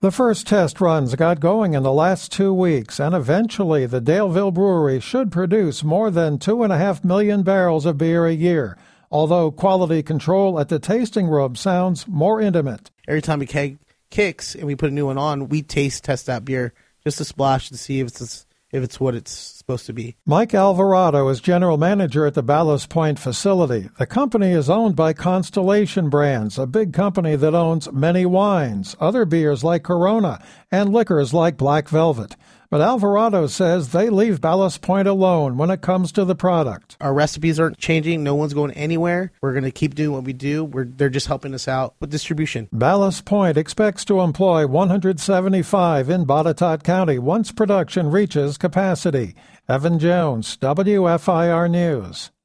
The first test runs got going in the last 2 weeks, and eventually the Daleville Brewery should produce more than 2.5 million barrels of beer a year, although quality control at the tasting room sounds more intimate. Every time a keg kicks and we put a new one on, we taste test that beer just to splash to see if it's what it's supposed to be. Mike Alvarado is general manager at the Ballast Point facility. The company is owned by Constellation Brands, a big company that owns many wines, other beers like Corona, and liquors like Black Velvet. But Alvarado says they leave Ballast Point alone when it comes to the product. Our recipes aren't changing. No one's going anywhere. We're going to keep doing what we do. They're just helping us out with distribution. Ballast Point expects to employ 175 in Botetourt County once production reaches capacity. Evan Jones, WFIR News.